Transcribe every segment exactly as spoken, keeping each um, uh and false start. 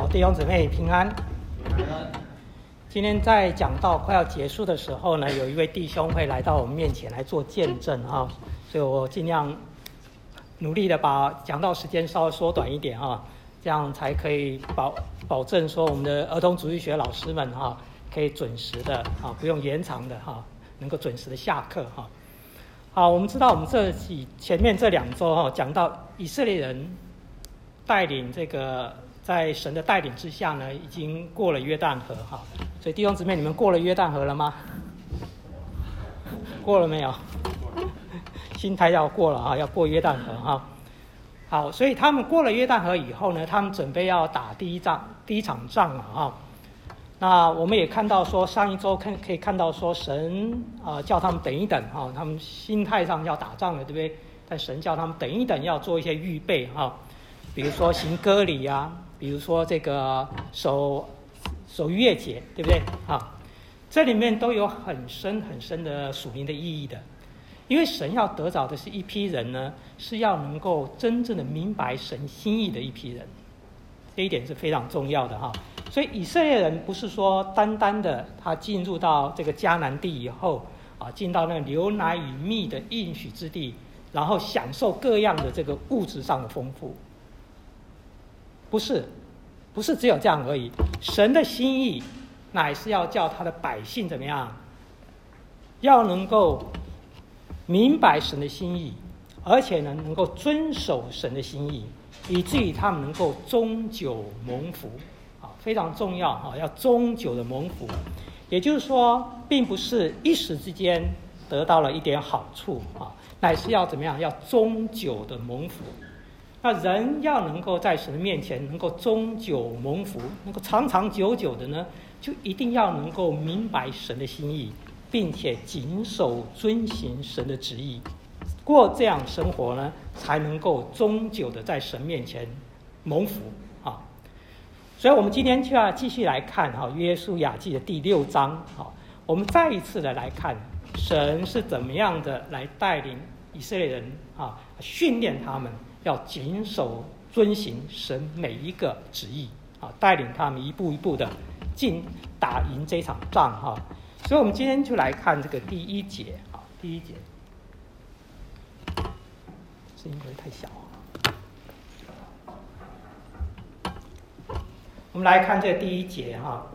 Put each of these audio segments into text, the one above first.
好，弟兄姊妹平安。今天在讲道快要结束的时候呢，有一位弟兄会来到我们面前来做见证啊，所以我尽量努力的把讲道时间稍微缩短一点啊，这样才可以保保证说我们的儿童主日学老师们哈可以准时的啊，不用延长的哈，能够准时的下课哈。好，我们知道我们这几前面这两周哈讲到以色列人带领这个。在神的带领之下呢，已经过了约旦河哈，所以弟兄姊妹，你们过了约旦河了吗？过了没有？心态要过了哈，要过约旦河哈。好，所以他们过了约旦河以后呢，他们准备要打第一仗第一场仗了哈。那我们也看到说，上一周看可以看到说，神啊、呃、叫他们等一等哈，他们心态上要打仗了，对不对？但神叫他们等一等，要做一些预备哈，比如说行割礼啊。比如说这个守守逾越节，对不对啊？这里面都有很深很深的属灵的意义的，因为神要得着的是一批人呢，是要能够真正的明白神心意的一批人，这一点是非常重要的哈。所以以色列人不是说单单的他进入到这个迦南地以后啊，进到那个流奶与蜜的应许之地，然后享受各样的这个物质上的丰富。不是，不是只有这样而已。神的心意乃是要叫他的百姓怎么样？要能够明白神的心意，而且呢，能够遵守神的心意，以至于他们能够终久蒙福。啊，非常重要哈，要终久的蒙福。也就是说，并不是一时之间得到了一点好处啊，乃是要怎么样？要终久的蒙福。那人要能够在神的面前能够终久蒙福，能够长长久久的呢，就一定要能够明白神的心意，并且谨守遵行神的旨意，过这样生活呢，才能够终久的在神面前蒙福啊。所以我们今天就要继续来看哈约书亚记的第六章啊，我们再一次的来看神是怎么样的来带领以色列人啊，训练他们。要谨守遵行神每一个旨意啊，带领他们一步一步的进打赢这场仗哈。所以，我们今天就来看这个第一节啊，第一节，声音会太小。我们来看这第一节哈，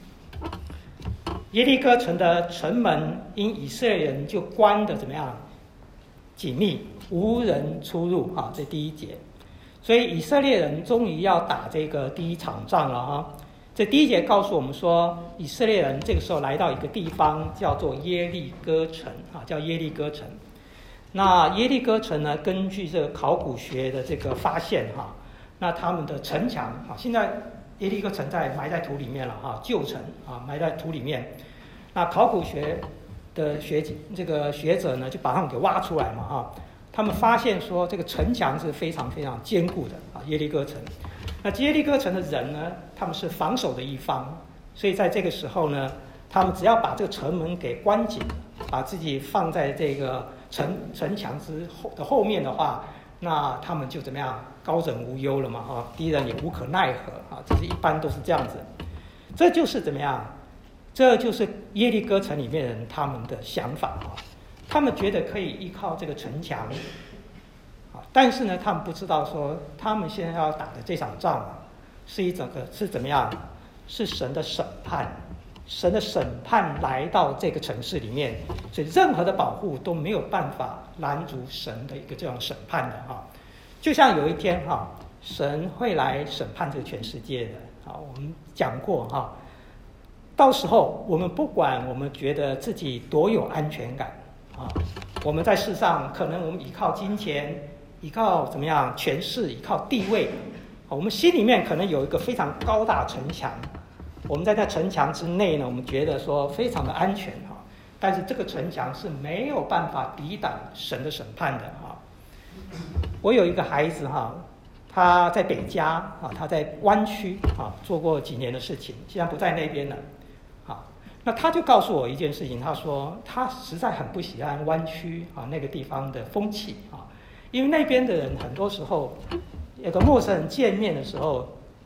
耶利哥城的城门因以色列人就关的怎么样紧密。无人出入啊，这第一节，所以以色列人终于要打这个第一场仗了哈。这第一节告诉我们说，以色列人这个时候来到一个地方，叫做耶利哥城啊，叫耶利哥城。那耶利哥城呢，根据这个考古学的这个发现哈，那他们的城墙啊，现在耶利哥城在埋在土里面了哈，旧城啊埋在土里面。那考古学的学这个学者呢，就把他们给挖出来嘛哈。他们发现说，这个城墙是非常非常坚固的啊，耶利哥城。那耶利哥城的人呢，他们是防守的一方，所以在这个时候呢，他们只要把这个城门给关紧，把自己放在这个城城墙之后的后面的话，那他们就怎么样高枕无忧了嘛啊，敌人也无可奈何啊，这是一般都是这样子。这就是怎么样？这就是耶利哥城里面人他们的想法啊。他们觉得可以依靠这个城墙，但是呢，他们不知道说，他们现在要打的这场仗是一整个是怎么样？是神的审判，神的审判来到这个城市里面，所以任何的保护都没有办法拦阻神的一个这种审判的哈。就像有一天哈，神会来审判这个全世界的啊，我们讲过哈，到时候我们不管我们觉得自己多有安全感。啊，我们在世上可能我们依靠金钱，依靠怎么样权势，依靠地位，我们心里面可能有一个非常高大城墙，我们在那城墙之内呢，我们觉得说非常的安全哈，但是这个城墙是没有办法抵挡神的审判的哈。我有一个孩子哈，他在北加啊，他在湾区啊做过几年的事情，现在不在那边了。那他就告诉我一件事情，他说他实在很不喜欢湾区啊那个地方的风气啊，因为那边的人很多时候有个陌生人见面的时候，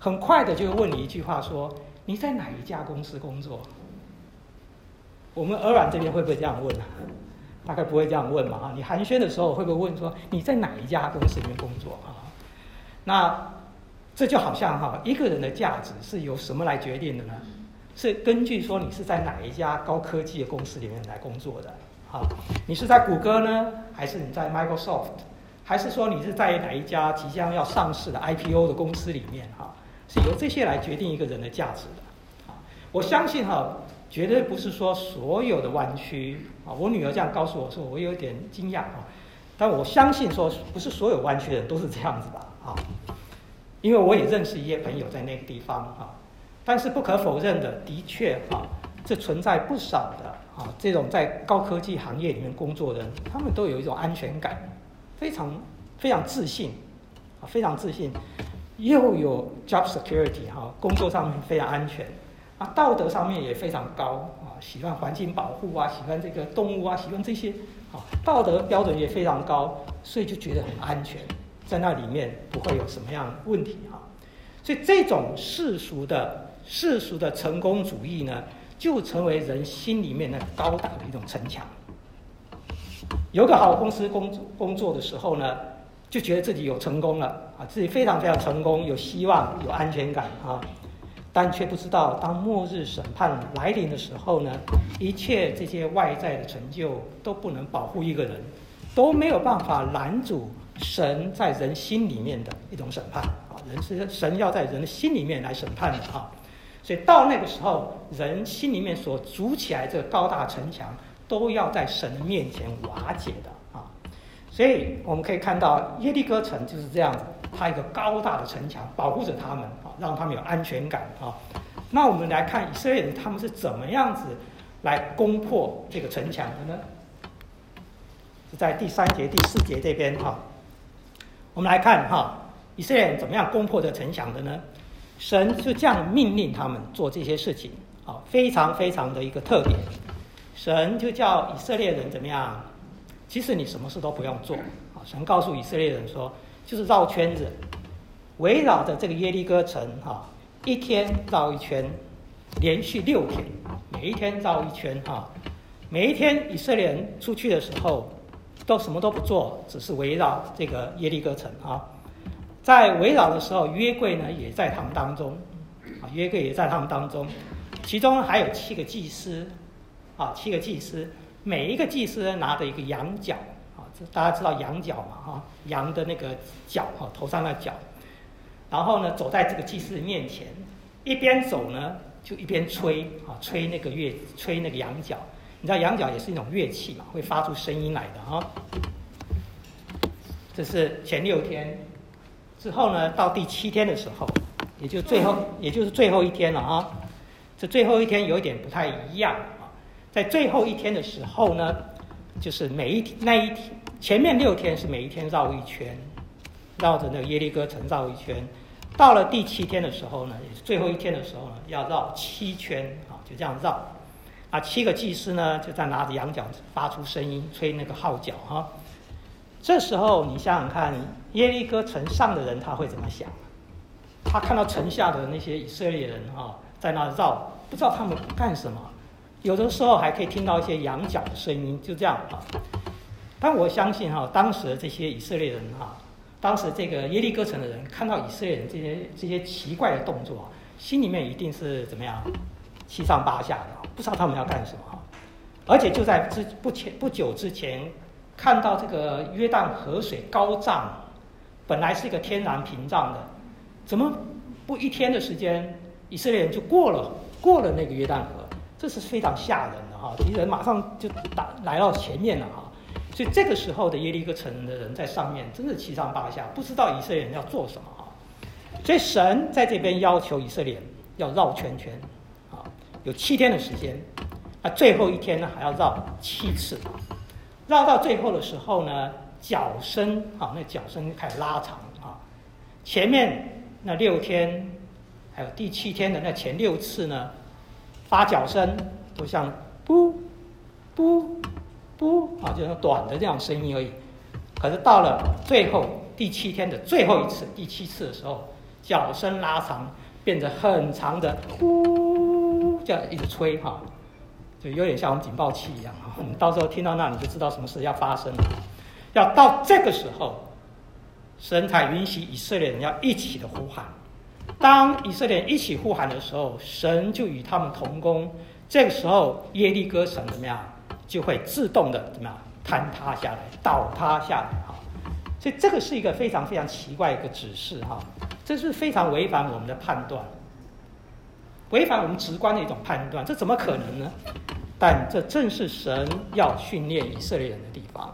很快的就问你一句话说：你在哪一家公司工作？我们鹅卵这边会不会这样问啊？大概不会这样问嘛，你寒暄的时候会不会问说你在哪一家公司里面工作啊？那这就好像哈，一个人的价值是由什么来决定的呢？是根据说你是在哪一家高科技的公司里面来工作的啊？你是在谷歌呢，还是你在 Microsoft， 还是说你是在哪一家即将要上市的 I P O 的公司里面哈？是由这些来决定一个人的价值的。我相信哈，绝对不是说所有的湾区啊，我女儿这样告诉我说，我有点惊讶啊，但我相信说不是所有湾区的人都是这样子吧啊，因为我也认识一些朋友在那个地方啊，但是不可否认的，的确啊，这存在不少的啊这种在高科技行业里面工作的人，他们都有一种安全感，非常非常自信啊，非常自信，又有 job security 哈，工作上面非常安全。啊，道德上面也非常高啊，喜欢环境保护啊，喜欢这个动物啊，喜欢这些啊，道德标准也非常高，所以就觉得很安全，在那里面不会有什么样的问题啊。所以这种世俗的世俗的成功主义呢，就成为人心里面的高大的一种城墙。有个好公司工作工作的时候呢，就觉得自己有成功了啊，自己非常非常成功，有希望，有安全感啊。但却不知道，当末日审判来临的时候呢，一切这些外在的成就都不能保护一个人，都没有办法拦阻神在人心里面的一种审判啊！人是神要在人的心里面来审判的啊！所以到那个时候，人心里面所筑起来这个高大城墙，都要在神的面前瓦解的啊！所以我们可以看到耶利哥城就是这样子，它一个高大的城墙保护着他们啊，让他们有安全感啊。那我们来看以色列人他们是怎么样子来攻破这个城墙的呢？是在第三节、第四节这边哈。我们来看哈，以色列人怎么样攻破这城墙的呢？神就这样命令他们做这些事情啊，非常非常的一个特别。神就叫以色列人怎么样？其实你什么事都不用做啊。神告诉以色列人说，就是绕圈子，围绕着这个耶利哥城哈，一天绕一圈，连续六天，每一天绕一圈哈。每一天以色列人出去的时候，都什么都不做，只是围绕这个耶利哥城啊。在围绕的时候，约柜呢也在他们当中啊，约柜也在他们当中，其中还有七个祭司啊，七个祭司。每一个祭司拿着一个羊角啊，大家知道羊角嘛哈，羊的那个角哈，头上的角，然后呢走在这个祭司面前，一边走呢就一边吹啊，吹那个乐，吹那个羊角。你知道羊角也是一种乐器嘛，会发出声音来的哈。这是前六天，之后呢到第七天的时候，也就最后，也就是最后一天了啊。这最后一天有一点不太一样。在最后一天的时候呢，就是每一天那一天前面六天是每一天绕一圈，绕着那个耶利哥城绕一圈。到了第七天的时候呢，也是最后一天的时候呢，要绕七圈啊，就这样绕。啊，七个祭司呢就在拿着羊角发出声音，吹那个号角哈。这时候你想想看，耶利哥城上的人他会怎么想？他看到城下的那些以色列人啊，在那绕，不知道他们干什么。有的时候还可以听到一些羊角的声音，就这样啊。但我相信哈、啊，当时的这些以色列人哈、啊，当时这个耶利哥城的人看到以色列人这些这些奇怪的动作、啊，心里面一定是怎么样，七上八下的，不知道他们要干什么哈、啊。而且就在之不前不久之前，看到这个约旦河水高涨，本来是一个天然屏障的，怎么不一天的时间，以色列人就过了过了那个约旦河？这是非常吓人的哈，敌人马上就打来到前面了哈，所以这个时候的耶利哥城的人在上面真是七上八下，不知道以色列人要做什么哈。所以神在这边要求以色列人要绕圈圈啊，有七天的时间，啊，最后一天呢还要绕七次，绕到最后的时候呢，脚声啊，那脚声开始拉长啊，前面那六天，还有第七天的那前六次呢。发脚声都像不不不啊，就是短的这样声音而已。可是到了最后第七天的最后一次，第七次的时候， 脚声拉长，变成很长的呼，这样一直吹哈，就有点像我们警报器一样哈。你到时候听到那，你就知道什么事要发生了。要到这个时候，神才允许以色列人要一起的呼喊。当以色列人一起呼喊的时候，神就与他们同工。这个时候，耶利哥城怎么样，就会自动的怎么样坍塌下来，倒塌下来哈。所以这个是一个非常非常奇怪的一个指示哈，这是非常违反我们的判断，违反我们直观的一种判断，这怎么可能呢？但这正是神要训练以色列人的地方。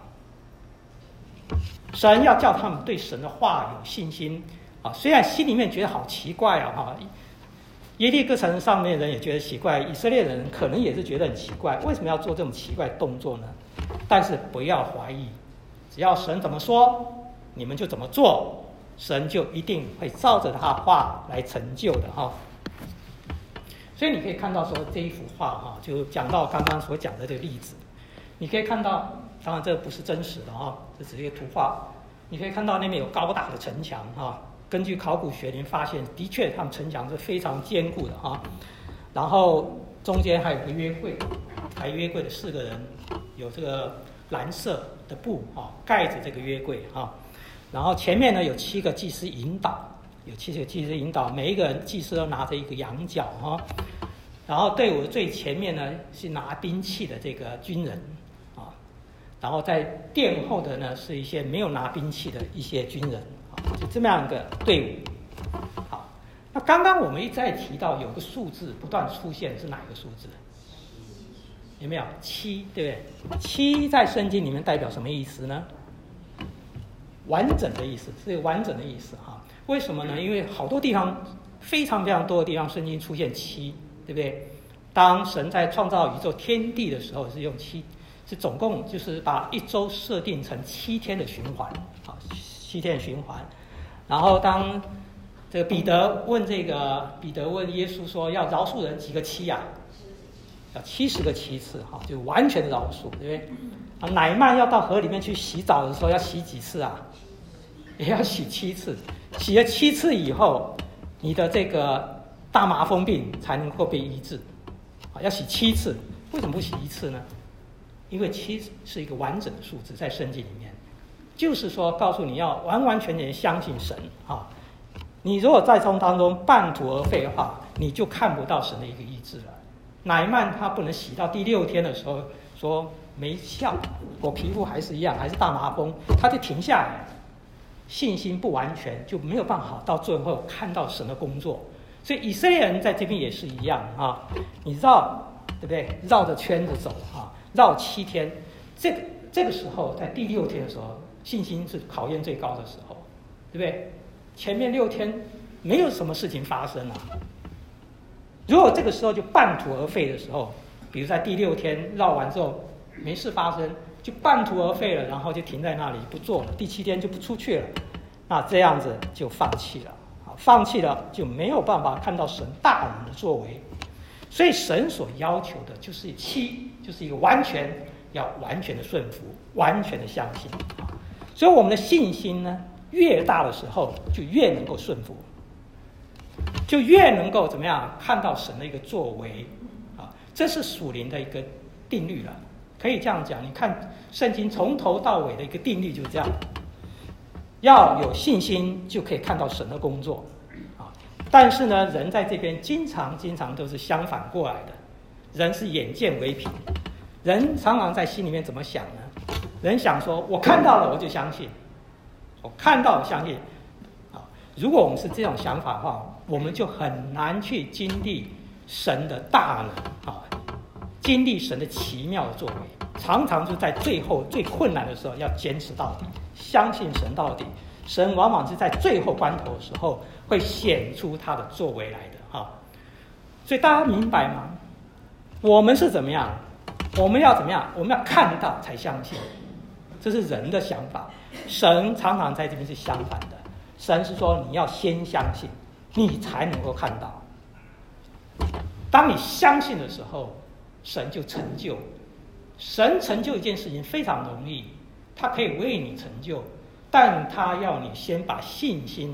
神要叫他们对神的话有信心啊，虽然心里面觉得好奇怪啊哈，耶利哥城上面的人也觉得奇怪，以色列人可能也是觉得很奇怪，为什么要做这种奇怪的动作呢？但是不要怀疑，只要神怎么说，你们就怎么做，神就一定会照着他的话来成就的哈。所以你可以看到说这一幅画哈，就讲到刚刚所讲的这个例子，你可以看到，当然这不是真实的哈，这只是一个图画。你可以看到那边有高大的城墙哈，根据考古学您发现，的确他们城墙是非常坚固的哈。然后中间还有个约柜，抬约柜的四个人，有这个蓝色的布啊盖着这个约柜啊。然后前面呢有七个祭司引导，有七个祭司引导，每一个人祭司都拿着一个羊角哈。然后队伍的最前面呢是拿兵器的这个军人啊，然后在殿后的呢是一些没有拿兵器的一些军人啊，就这么样一个队伍。好，那刚刚我们一再提到有个数字不断出现，是哪一个数字？有没有七？对不对？七在圣经里面代表什么意思呢？完整的意思，是完整的意思哈。为什么呢？因为好多地方，非常非常多的地方，圣经出现七，对不对？当神在创造宇宙天地的时候，是用七，是总共就是把一周设定成七天的循环，好，七天的循环。然后当这个彼得问这个彼得问耶稣说，要饶恕人几个七呀、啊？要七十个七次哈，就完全的饶恕，对不对？啊，乃曼要到河里面去洗澡的时候，要洗几次啊？也要洗七次。洗了七次以后，你的这个大麻风病才能够被医治。啊，要洗七次，为什么不洗一次呢？因为七是一个完整的数字，在圣经里面，就是说告诉你要完完全全相信神啊。你如果在从当中半途而废的话，你就看不到神的一个医治了。乃曼他不能洗到第六天的时候说没效，我皮肤还是一样，还是大麻风，他就停下来，信心不完全，就没有办法到最后看到神的工作。所以以色列人在这边也是一样啊，你绕，对不对？绕着圈子走啊，绕七天，这个这个时候在第六天的时候，信心是考验最高的时候，对不对？前面六天没有什么事情发生啊。如果这个时候就半途而废的时候，比如在第六天绕完之后没事发生，就半途而废了，然后就停在那里不做了，第七天就不出去了，那这样子就放弃了，放弃了就没有办法看到神大能的作为。所以神所要求的就是七，就是一个完全要完全的顺服，完全的相信。所以我们的信心呢，越大的时候就越能够顺服，就越能够怎么样看到神的一个作为啊，这是属灵的一个定律了，可以这样讲。你看圣经从头到尾的一个定律就是这样，要有信心就可以看到神的工作啊。但是呢，人在这边经常经常都是相反过来的，人是眼见为凭，人常常在心里面怎么想呢？人想说我看到了我就相信，我看到了相信。如果我们是这种想法的话，我们就很难去经历神的大能啊，经历神的奇妙的作为。常常就在最后最困难的时候要坚持到底，相信神到底。神往往是在最后关头的时候会显出他的作为来的啊。所以大家明白吗？我们是怎么样？我们要怎么样？我们要看到才相信，这是人的想法。神常常在这边是相反的。神是说你要先相信，你才能够看到。当你相信的时候，神就成就。神成就一件事情非常容易，他可以为你成就，但他要你先把信心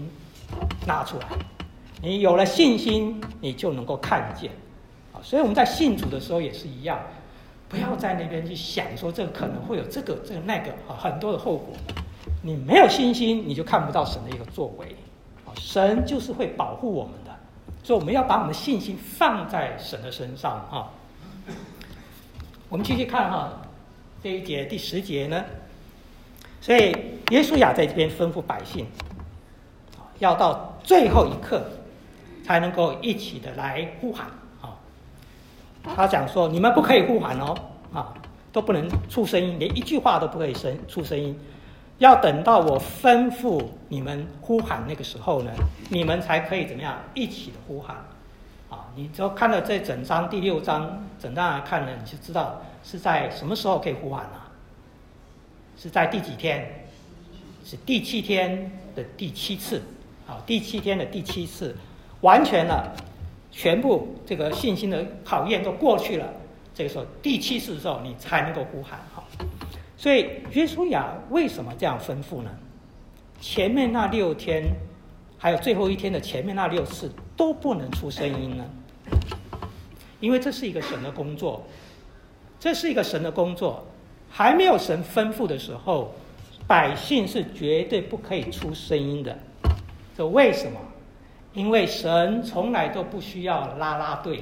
拿出来。你有了信心，你就能够看见。所以我们在信主的时候也是一样，不要在那边去想说这个可能会有这个这个那个很多的后果。你没有信心，你就看不到神的一个作为。神就是会保护我们的，所以我们要把我们的信心放在神的身上哈。我们继续看哈，这一节第十节呢，所以耶稣亚在这边吩咐百姓，要到最后一刻才能够一起的来呼喊啊。他讲说，你们不可以呼喊哦，啊，都不能出声音，连一句话都不可以声出声音。要等到我吩咐你们呼喊那个时候呢，你们才可以怎么样一起的呼喊啊！你只要看了这整章第六章，整章来看呢，你就知道是在什么时候可以呼喊啊？是在第几天？是第七天的第七次啊！第七天的第七次完全了，全部这个信心的考验都过去了，这个时候第七次的时候你才能够呼喊哈。所以约书亚为什么这样吩咐呢？前面那六天，还有最后一天的前面那六次都不能出声音呢？因为这是一个神的工作，这是一个神的工作，还没有神吩咐的时候，百姓是绝对不可以出声音的。这为什么？因为神从来都不需要啦啦队，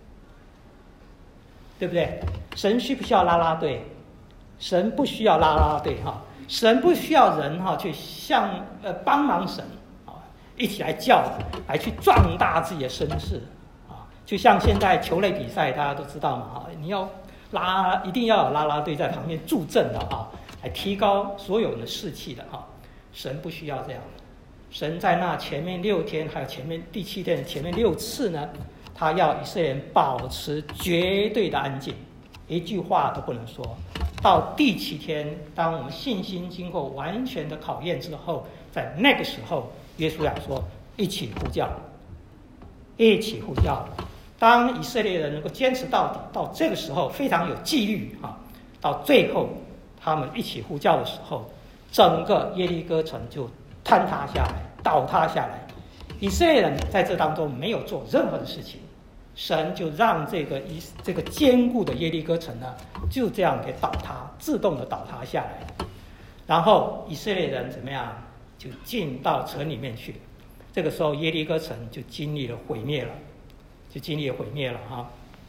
对不对？神需不需要啦啦队？神不需要啦啦队哈，神不需要人哈去向呃帮忙神啊，一起来叫，来去壮大自己的声势啊。就像现在球类比赛，大家都知道嘛哈，你要拉一定要有啦啦队在旁边助阵的哈，来提高所有人的士气的哈。神不需要这样，神在那前面六天，还有前面第七天的前面六次呢，他要以色列人保持绝对的安静，一句话都不能说。到第七天，当我们信心经过完全的考验之后，在那个时候，约书亚说：“一起呼叫，一起呼叫。”当以色列人能够坚持到底，到这个时候非常有纪律啊，到最后他们一起呼叫的时候，整个耶利哥城就坍塌下来，倒塌下来。以色列人在这当中没有做任何的事情。神就让这个一这个坚固的耶利哥城呢，就这样给倒塌，自动的倒塌下来。然后以色列人怎么样？就进到城里面去。这个时候耶利哥城就经历了毁灭了，就经历了毁灭了哈。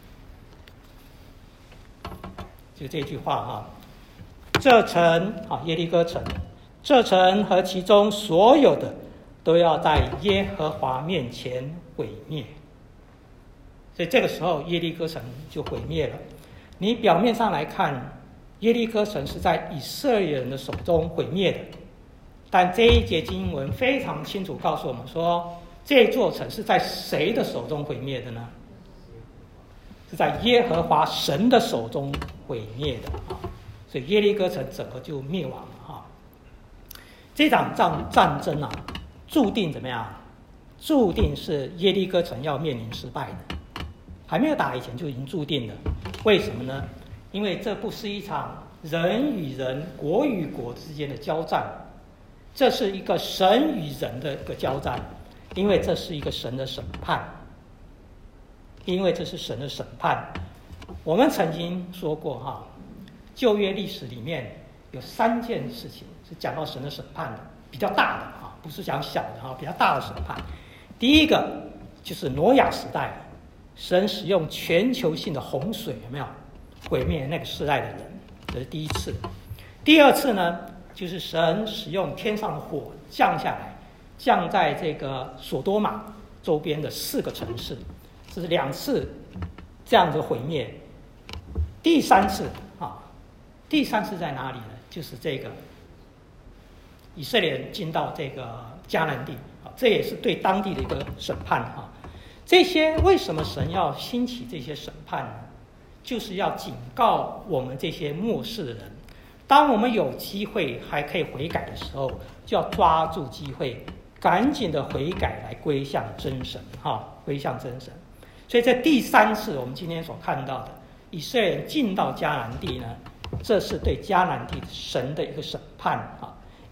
就这句话哈，这城啊耶利哥城，这城和其中所有的都要在耶和华面前毁灭。所以这个时候耶利哥城就毁灭了。你表面上来看，耶利哥城是在以色列人的手中毁灭的，但这一节经文非常清楚告诉我们说，这座城是在谁的手中毁灭的呢？是在耶和华神的手中毁灭的啊！所以耶利哥城整个就灭亡了啊！这场战战争啊，注定怎么样？注定是耶利哥城要面临失败的。还没有打以前就已经注定了，为什么呢？因为这不是一场人与人、国与国之间的交战，这是一个神与人的一个交战，因为这是一个神的审判，因为这是神的审判。我们曾经说过哈，旧约历史里面有三件事情是讲到神的审判的，比较大的哈，不是讲小的哈，比较大的审判。第一个就是挪亚时代。神使用全球性的洪水，有没有毁灭那个时代的人？这是第一次。第二次呢，就是神使用天上的火降下来，降在这个索多玛周边的四个城市，这是两次这样的毁灭。第三次啊，第三次在哪里呢？就是这个以色列人进到这个迦南地啊，这也是对当地的一个审判啊。这些为什么神要兴起这些审判呢？就是要警告我们这些末世的人，当我们有机会还可以悔改的时候，就要抓住机会，赶紧的悔改来归向真神哈，归向真神。所以在第三次我们今天所看到的以色列人进到迦南地呢，这是对迦南地神的一个审判哈，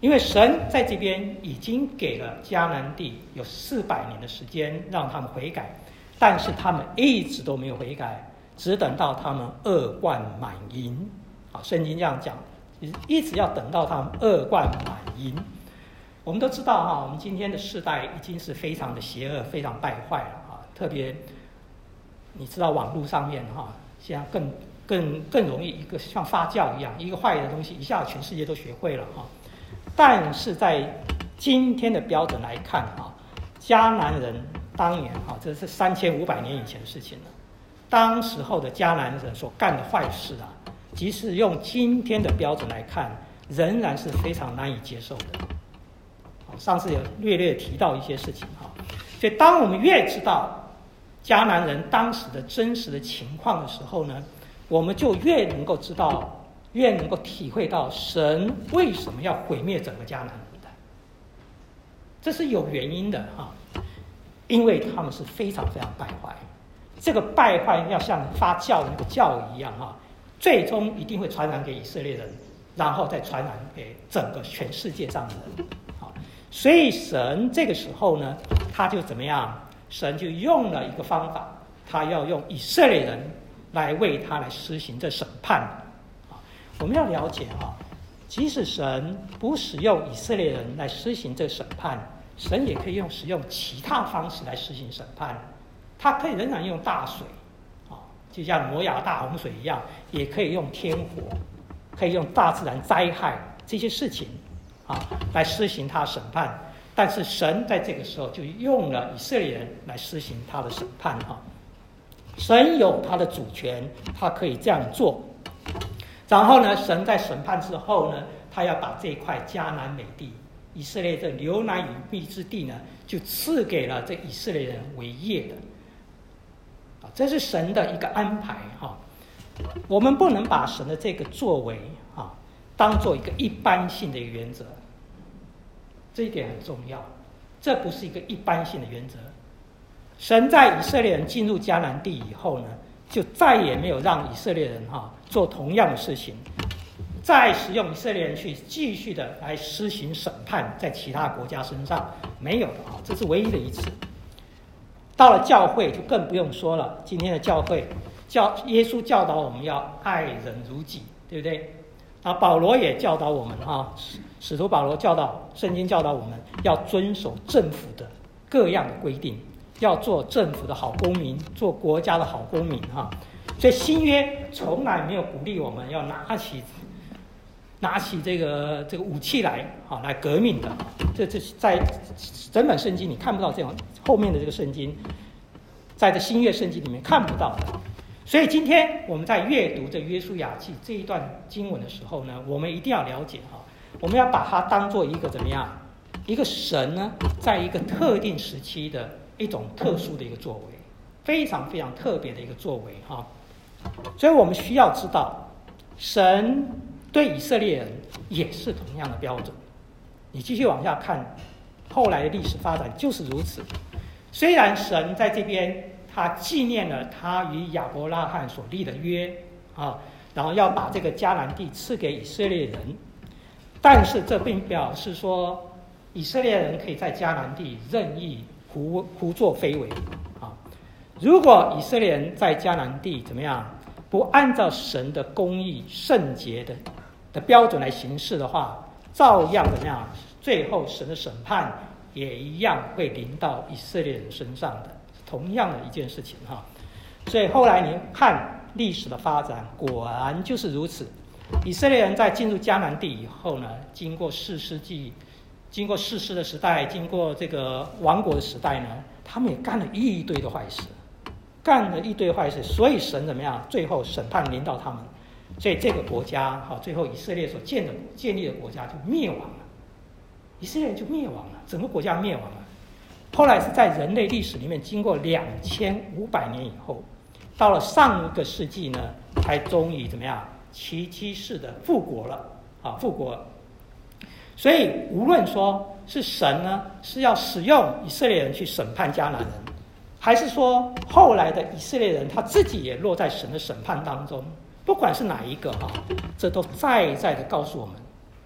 因为神在这边已经给了迦南地有四百年的时间让他们悔改，但是他们一直都没有悔改，只等到他们恶贯满盈。啊，圣经这样讲，一直要等到他们恶贯满盈。我们都知道哈，我们今天的世代已经是非常的邪恶，非常败坏了啊。特别你知道网络上面哈，现在更更更容易一个像发酵一样，一个坏的东西一下全世界都学会了哈。但是在今天的标准来看哈，迦南人当年哈，这是三千五百年以前的事情了。当时候的迦南人所干的坏事啊，即使用今天的标准来看，仍然是非常难以接受的。上次有略略提到一些事情哈，所以当我们越知道迦南人当时的真实的情况的时候呢，我们就越能够知道。越能够体会到神为什么要毁灭整个迦南人的，这是有原因的哈，因为他们是非常非常败坏，这个败坏要像发酵的那个酵一样哈，最终一定会传染给以色列人，然后再传染给整个全世界上的人。好，所以神这个时候呢，他就怎么样？神就用了一个方法，他要用以色列人来为他来施行这审判。我们要了解哈，即使神不使用以色列人来施行这审判，神也可以用使用其他方式来施行审判。他可以仍然用大水，啊，就像挪亚大洪水一样，也可以用天火，可以用大自然灾害这些事情，啊，来施行他审判。但是神在这个时候就用了以色列人来施行他的审判哈。神有他的主权，他可以这样做。然后呢，神在审判之后呢，他要把这一块迦南美地，以色列这流奶与蜜之地呢，就赐给了这以色列人为业的。啊，这是神的一个安排哈。我们不能把神的这个作为啊，当做一个一般性的原则，这一点很重要。这不是一个一般性的原则。神在以色列人进入迦南地以后呢，就再也没有让以色列人哈、啊、做同样的事情，再使用以色列人去继续的来施行审判在其他国家身上，没有的啊，这是唯一的一次。到了教会就更不用说了，今天的教会教耶稣教导我们要爱人如己，对不对？啊，保罗也教导我们哈，使徒保罗教导圣经教导我们要遵守政府的各样的规定，要做政府的好公民，做国家的好公民哈。所以新约从来没有鼓励我们要拿起拿起这个这个武器来啊来革命的，这这在整本圣经你看不到这种后面的这个圣经，在这新约圣经里面看不到的。所以今天我们在阅读这约书亚记这一段经文的时候呢，我们一定要了解哈，我们要把它当做一个怎么样？一个神呢，在一个特定时期的一种特殊的一个作为，非常非常特别的一个作为哈。所以我们需要知道，神对以色列人也是同样的标准。你继续往下看，后来的历史发展就是如此。虽然神在这边他纪念了他与亚伯拉罕所立的约啊，然后要把这个迦南地赐给以色列人，但是这并表示说以色列人可以在迦南地任意胡胡作非为啊。如果以色列人在迦南地怎么样，不按照神的公义圣洁的的标准来行事的话，照样怎么样，最后神的审判也一样会临到以色列人身上的。同样的一件事情哈，所以后来你看历史的发展，果然就是如此。以色列人在进入迦南地以后呢，经过四世纪，经过士师的时代，经过这个王国的时代呢，他们也干了一堆的坏事，干了一堆坏事，所以神怎么样？最后审判临到他们，所以这个国家哈，最后以色列所建的建立的国家就灭亡了，以色列人就灭亡了，整个国家灭亡了。后来是在人类历史里面经过两千五百年以后，到了上个世纪呢，才终于怎么样奇迹式的复国了啊，复国。所以无论说是神呢是要使用以色列人去审判迦南人，还是说后来的以色列人他自己也落在神的审判当中，不管是哪一个哈，这都再再的告诉我们，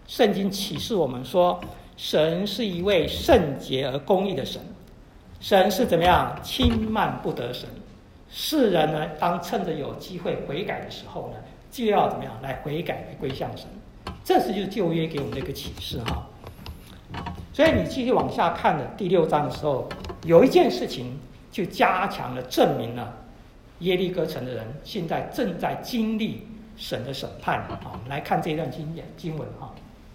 圣经启示我们说，神是一位圣洁而公义的神，神是怎么样轻慢不得神。世人呢，当趁着有机会悔改的时候呢，就要怎么样来悔改，来归向神。这是就是旧约给我们的一个启示哈。所以你继续往下看的第六章的时候，有一件事情就加强了证明了耶利哥城的人现在正在经历神的审判。好，我们来看这一段经典经文哈。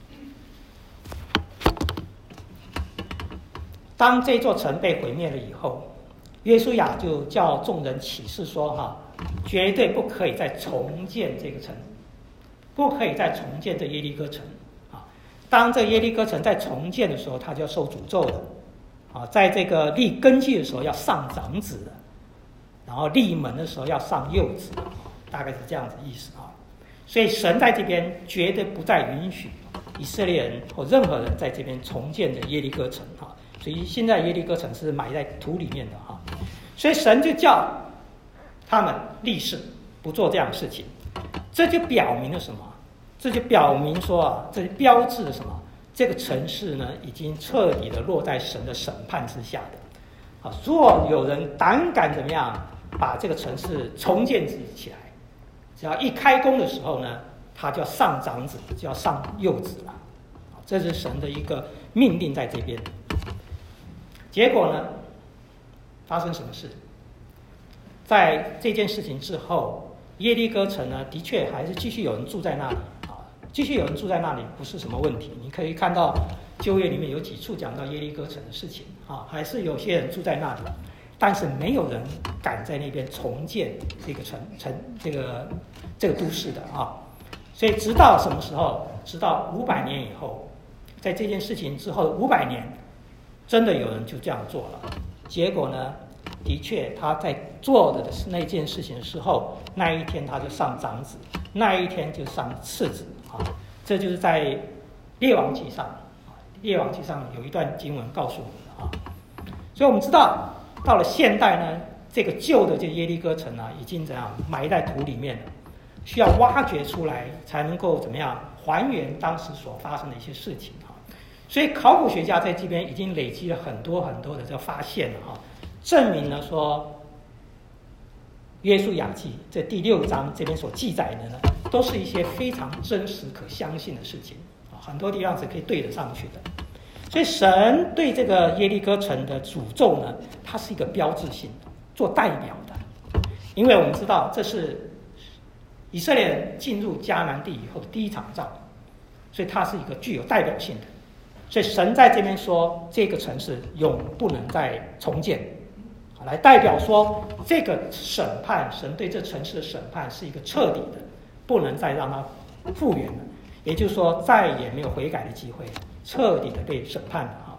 当这座城被毁灭了以后，约书亚就叫众人起誓说哈，绝对不可以再重建这个城，不可以再重建这耶利哥城啊。当这耶利哥城在重建的时候，它就要受诅咒的啊。在这个立根基的时候要上长子的，然后立门的时候要上幼子，大概是这样子的意思啊。所以神在这边绝对不再允许以色列人或任何人在这边重建的耶利哥城啊。所以现在耶利哥城是埋在土里面的哈，所以神就叫他们立誓不做这样的事情。这就表明了什么？这就表明说啊，这标志了什么？这个城市呢，已经彻底的落在神的审判之下的。啊，若有人胆敢怎么样把这个城市重建起来，只要一开工的时候呢，他就要上长子，就要上幼子了。这是神的一个命令在这边。结果呢，发生什么事？在这件事情之后，耶利哥城呢，的确还是继续有人住在那里啊，继续有人住在那里不是什么问题。你可以看到旧约里面有几处讲到耶利哥城的事情啊，还是有些人住在那里，但是没有人敢在那边重建这个城城这个这个都市的啊。所以直到什么时候？直到五百年以后，在这件事情之后五百年。真的有人就这样做了，结果呢，的确他在做的是那件事情的时候，那一天他就上长子，那一天就上次子啊。这就是在列王记上，列王记上有一段经文告诉我们的啊。所以我们知道，到了现代呢，这个旧的这个耶利哥城啊，已经怎样埋在土里面了，需要挖掘出来，才能够怎么样还原当时所发生的一些事情啊。所以考古学家在这边已经累积了很多很多的这个发现了哈，证明了说，约书亚记这第六章这边所记载的呢，都是一些非常真实可相信的事情啊，很多地方是可以对得上去的。所以神对这个耶利哥城的诅咒呢，它是一个标志性的，做代表的，因为我们知道这是以色列人进入迦南地以后的第一场仗，所以它是一个具有代表性的。所以神在这边说，这个城市永不能再重建，来代表说这个审判，神对这城市的审判是一个彻底的，不能再让它复原了。也就是说，再也没有悔改的机会，彻底的被审判了啊！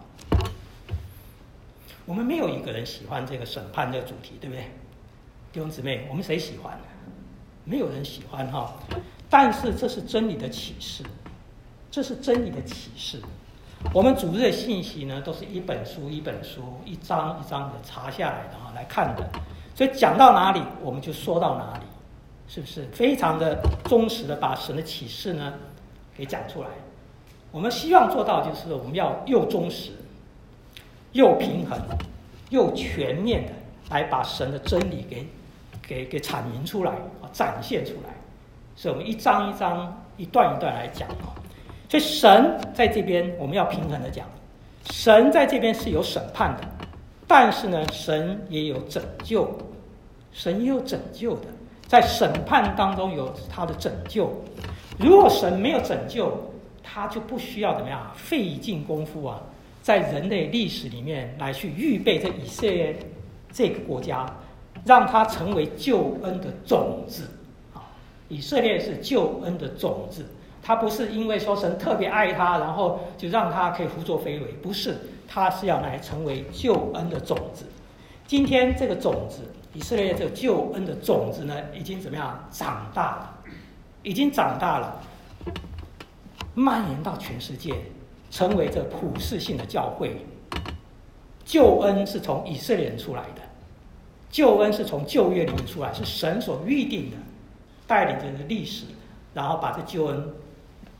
我们没有一个人喜欢这个审判这个主题，对不对？弟兄姊妹，我们谁喜欢？没有人喜欢哈。但是这是真理的启示，这是真理的启示。我们主日的信息呢，都是一本书一本书、一章一章的查下来的哈来看的，所以讲到哪里我们就说到哪里，是不是非常的忠实的把神的启示呢给讲出来？我们希望做到就是我们要又忠实、又平衡、又全面的来把神的真理给给给阐明出来啊，展现出来。所以我们一章一章、一段一段来讲啊。所以神在这边我们要平衡的讲，神在这边是有审判的，但是呢，神也有拯救，神也有拯救的，在审判当中有他的拯救。如果神没有拯救，他就不需要怎么样费尽功夫啊，在人类历史里面来去预备这以色列这个国家，让它成为救恩的种子啊！以色列是救恩的种子。他不是因为说神特别爱他，然后就让他可以胡作非为，不是，他是要来成为救恩的种子。今天这个种子，以色列这个救恩的种子呢，已经怎么样长大了，已经长大了，蔓延到全世界，成为这普世性的教会。救恩是从以色列人出来的，救恩是从旧约里面出来，是神所预定的，带领着的历史，然后把这救恩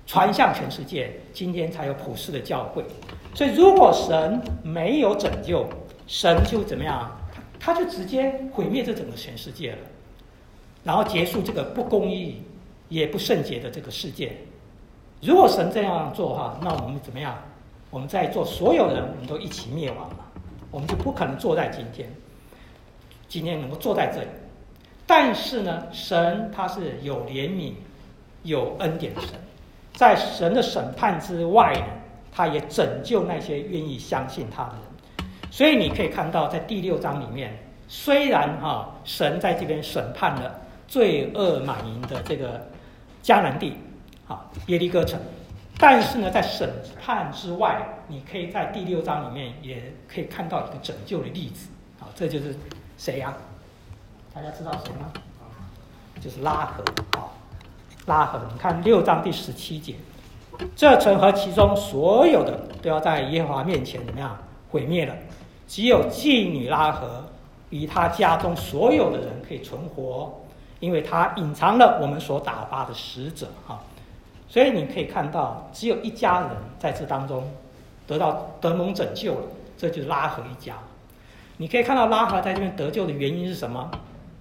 传向全世界，今天才有普世的教会。所以如果神没有拯救，神就怎么样？他就直接毁灭这整个全世界了，然后结束这个不公义也不圣洁的这个世界。如果神这样做哈，那我们怎么样？我们在座所有人，我们都一起灭亡了，我们就不可能坐在今天，今天能够坐在这里。但是呢，神他是有怜悯、有恩典的神，在神的审判之外呢，他也拯救那些愿意相信他的人。所以你可以看到，在第六章里面，虽然哈、啊、神在这边审判了罪恶满盈的这个迦南地，啊耶利哥城，但是呢，在审判之外，你可以在第六章里面也可以看到一个拯救的例子，啊，这就是谁呀、啊？大家知道谁吗？就是拉合，啊，拉合，你看六章第十七节，这城和其中所有的都要在耶和华面前怎么样毁灭了。只有妓女拉合与他家中所有的人可以存活，因为他隐藏了我们所打发的使者哈。所以你可以看到，只有一家人在这当中得到得蒙拯救了，这就是拉合一家。你可以看到拉合在这边得救的原因是什么？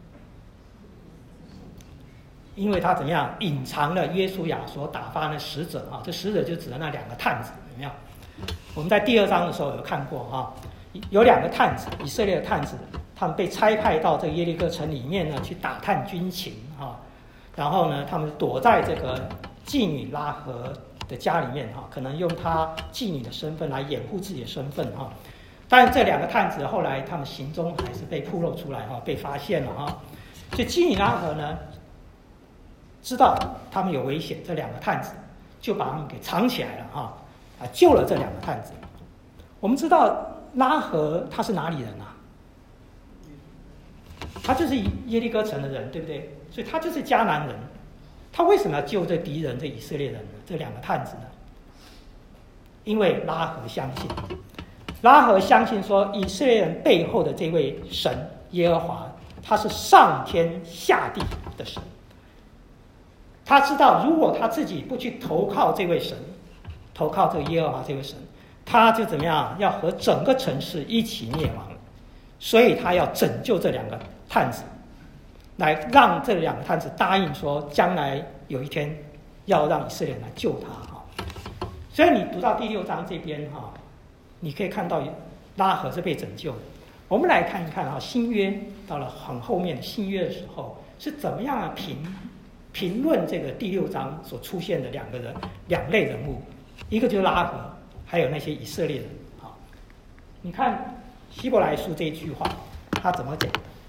因为他怎么样隐藏了约书亚所打发的使者啊，这使者就指的那两个探子，有没有？我们在第二章的时候有看过哈。有两个探子，以色列的探子，他们被差派到这个耶利哥城里面呢，去打探军情啊。然后呢，他们躲在这个妓女拉合的家里面哈，可能用她妓女的身份来掩护自己的身份哈。但这两个探子后来他们行踪还是被暴露出来哈，被发现了哈。所以妓女拉合呢，知道他们有危险，这两个探子就把他们给藏起来了哈，啊，救了这两个探子。我们知道。拉合他是哪里人啊？他就是耶利哥城的人，对不对？所以他就是迦南人。他为什么要救这敌人，这以色列人呢？这两个探子呢？因为拉合相信，拉合相信说，以色列人背后的这位神耶和华，他是上天下地的神。他知道，如果他自己不去投靠这位神，投靠这个耶和华这位神。他就怎么样？要和整个城市一起灭亡，所以他要拯救这两个探子，来让这两个探子答应说，将来有一天要让以色列人来救他哈。所以你读到第六章这边哈，你可以看到拉合是被拯救的。我们来看一看啊，新约到了很后面的新约的时候，是怎么样评评论这个第六章所出现的两个人两类人物，一个就是拉合。还有那些以色列人，好，你看希伯来书这一句话，他怎么讲？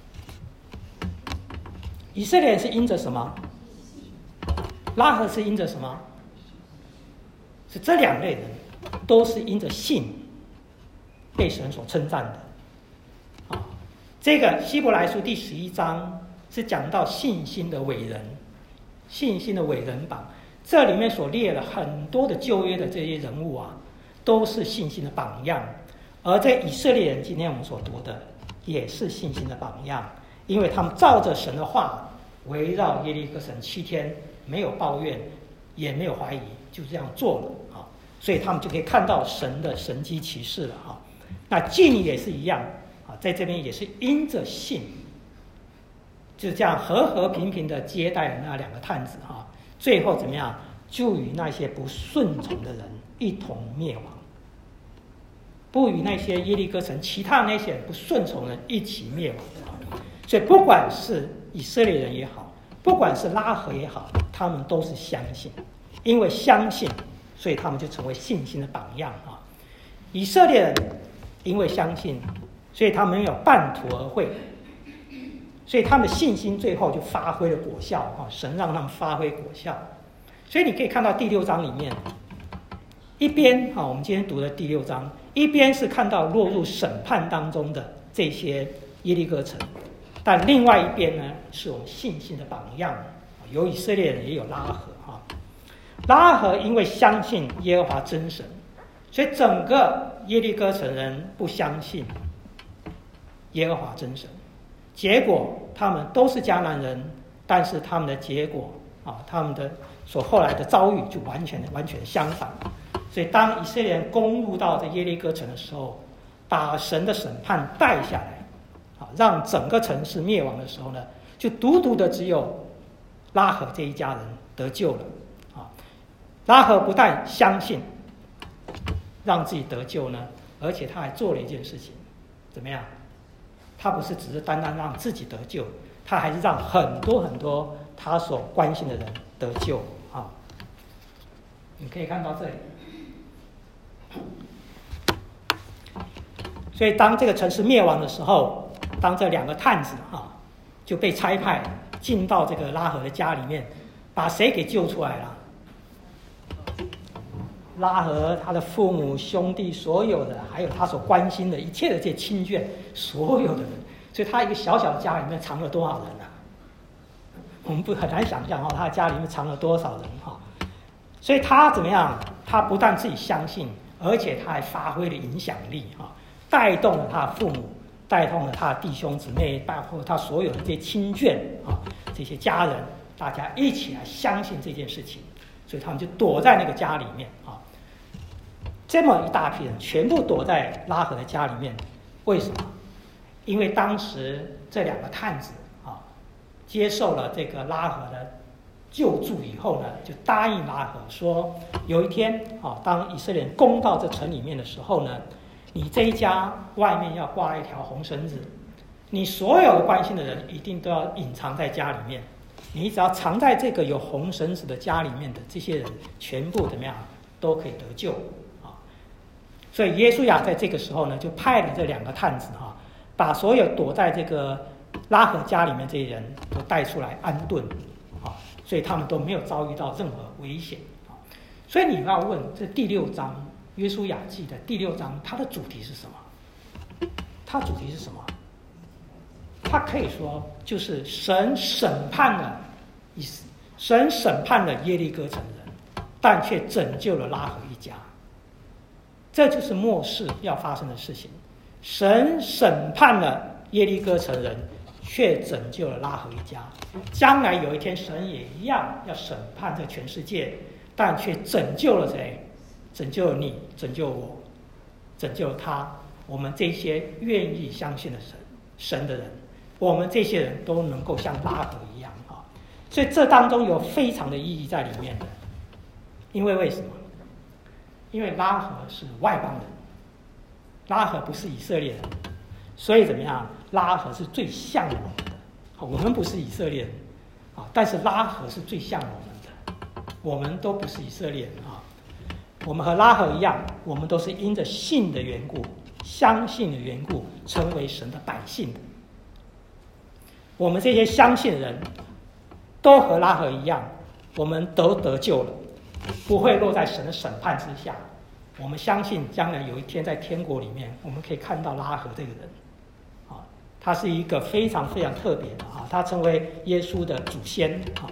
以色列人是因着什么？拉合是因着什么？是这两类人都是因着信被神所称赞的。啊，这个希伯来书第十一章是讲到信心的伟人，信心的伟人榜，这里面所列了很多的旧约的这些人物啊。都是信心的榜样，而在以色列人今天我们所读的也是信心的榜样，因为他们照着神的话围绕耶利哥城七天，没有抱怨，也没有怀疑，就这样做了啊，所以他们就可以看到神的神迹奇事了啊。那妓女也是一样啊，在这边也是因着信，就这样和和平平的接待了那两个探子啊，最后怎么样，就与那些不顺从的人一同灭亡。不与那些耶利哥城其他那些不顺从人一起灭亡的，所以不管是以色列人也好，不管是拉合也好，他们都是相信，因为相信，所以他们就成为信心的榜样啊。以色列人因为相信，所以他们有半途而废，所以他们的信心最后就发挥了果效啊，神让他们发挥果效。所以你可以看到第六章里面，一边啊，我们今天读的第六章。一边是看到落入审判当中的这些耶利哥城，但另外一边呢，是我们信心的榜样，有以色列人，也有拉合哈。拉合因为相信耶和华真神，所以整个耶利哥城人不相信耶和华真神，结果他们都是迦南人，但是他们的结果啊，他们的所后来的遭遇就完全完全相反。所以当以色列人攻入到这耶利哥城的时候，把神的审判带下来，啊，让整个城市灭亡的时候呢，就独独的只有拉合这一家人得救了。啊，拉合不但相信让自己得救呢，而且他还做了一件事情，怎么样？他不是只是单单让自己得救，他还是让很多很多他所关心的人得救啊！你可以看到这里，所以当这个城市灭亡的时候，当这两个探子啊就被差派进到这个拉合的家里面，把谁给救出来了？拉合他的父母、兄弟，所有的，还有他所关心的一切的这些亲眷，所有的人，所以他一个小小的家里面藏了多少人啊？我们不很难想象哈，他的家里面藏了多少人哈？所以他怎么样？他不但自己相信，而且他还发挥了影响力哈，带动了他的父母，带动了他的弟兄姊妹，包括他所有的这些亲眷啊，这些家人，大家一起来相信这件事情，所以他们就躲在那个家里面啊。这么一大批人全部躲在拉合的家里面，为什么？因为当时这两个探子啊，接受了这个拉合的救助以后呢，就答应拉合说，有一天啊，当以色列人攻到这城里面的时候呢，你这一家外面要挂一条红绳子，你所有的关心的人一定都要隐藏在家里面，你只要藏在这个有红绳子的家里面的这些人，全部怎么样都可以得救。所以耶稣亚在这个时候呢，就派了这两个探子哈，把所有躲在这个拉合家里面这些人都带出来安顿，啊，所以他们都没有遭遇到任何危险啊。所以你要问，这第六章约书亚记的第六章，它的主题是什么？它主题是什么？它可以说就是神审判了意思，神审判了耶利哥城人，但却拯救了拉合一家。这就是末世要发生的事情，神审判了耶利哥城人，却拯救了拉合一家。将来有一天，神也一样要审判这全世界，但却拯救了谁？拯救了你，拯救我，拯救了他。我们这些愿意相信的神神的人，我们这些人都能够像拉合一样啊。所以这当中有非常的意义在里面的，因为为什么？因为拉合是外邦人，拉合不是以色列人，所以怎么样？拉合是最像我们的。我们不是以色列人啊，但是拉合是最像我们的。我们都不是以色列人啊，我们和拉合一样，我们都是因着信的缘故、相信的缘故，成为神的百姓的。我们这些相信的人，都和拉合一样，我们都得救了。不会落在神的审判之下。我们相信将来有一天在天国里面，我们可以看到拉合这个人，啊，他是一个非常非常特别的啊，他成为耶稣的祖先啊。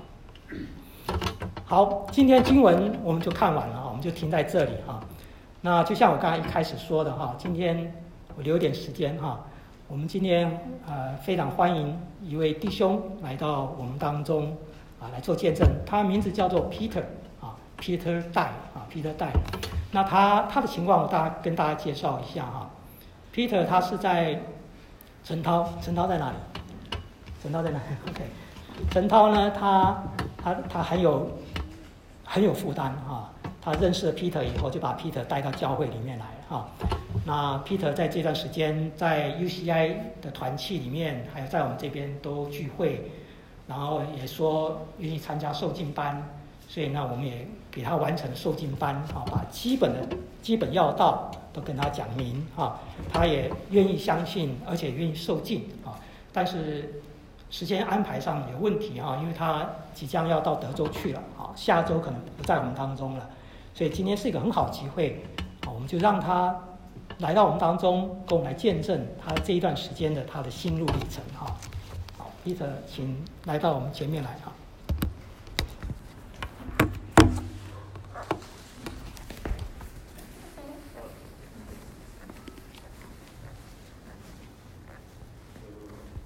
好，今天经文我们就看完了啊，我们就停在这里啊。那就像我刚才一开始说的哈，今天我留点时间哈，我们今天呃非常欢迎一位弟兄来到我们当中啊来做见证，他名字叫做 Peter。Peter 戴啊 ，Peter 戴，那他他的情况我大家跟大家介绍一下哈。Peter 他是在陈涛，陈涛在哪里？陈涛在哪里 ？OK， 陈涛呢，他他他很有很有负担哈。他认识了 Peter 以后，就把 Peter 带到教会里面来哈。那 Peter 在这段时间在 U C I 的团契里面，还有在我们这边都聚会，然后也说愿意参加受浸班。所以呢，我们也给他完成了受浸班啊，把基本的基本要道都跟他讲明啊，他也愿意相信，而且愿意受浸啊。但是时间安排上有问题啊，因为他即将要到德州去了啊，下周可能不在我们当中了。所以今天是一个很好的机会啊，我们就让他来到我们当中，跟我们来见证他这一段时间的他的心路历程啊。好，Peter，请来到我们前面来啊。